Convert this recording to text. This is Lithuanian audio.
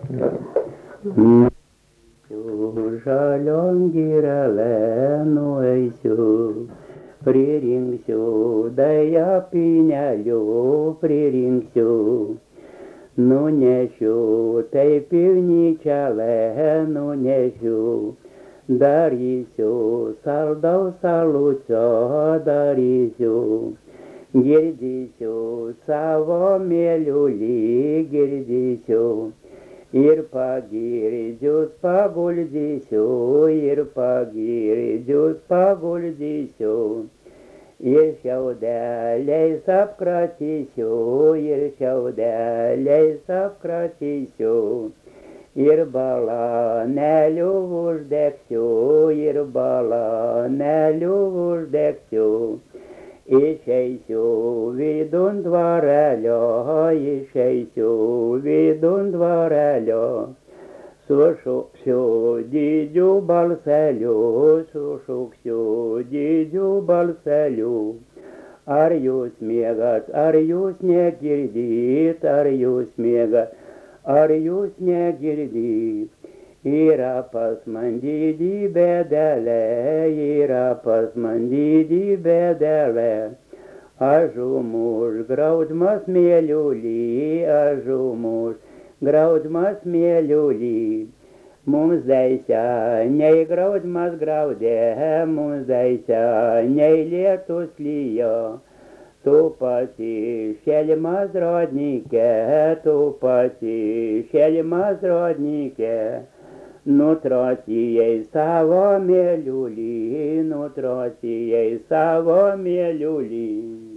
Žalion girele nueisiu, pririnksiu, daja pinelių pririnksiu, nunešiu, taip pilnyčialę nunešiu, darysiu, saldaus salučio darysiu, girdysiu savo mėliulį, girdysiu. Ir pagirdžius paguldysiu, ir pagirdžius paguldysiu, ir šiaudeliais apkratysiu, ir šiaudeliais apkratysiu, ir balanelių uždegsiu, ir balanelių uždegsiu. Išeisiu vidun dvarelio, išeisiu vidun dvarelio, sušuksiu didžiu balseliu, sušuksiu didžiu balseliu. Ar jūs miegat, ar jūs negirdit, ar jūs miegat, ar jūs negirdit. Yra pas man didį bėdelę, yra pas man didį bėdelę. Aš užmuš graudmas mėliulį, aš užmuš graudmas mėliulį. Mums daisa, nei graudmas graudė, mums daisa, nei lietus lyjo. Tu pati šelmas rodnikė, tu pati šelmas rodnikė. Nutrosijai savo mėliulį, nutrosijai savo mėliulį.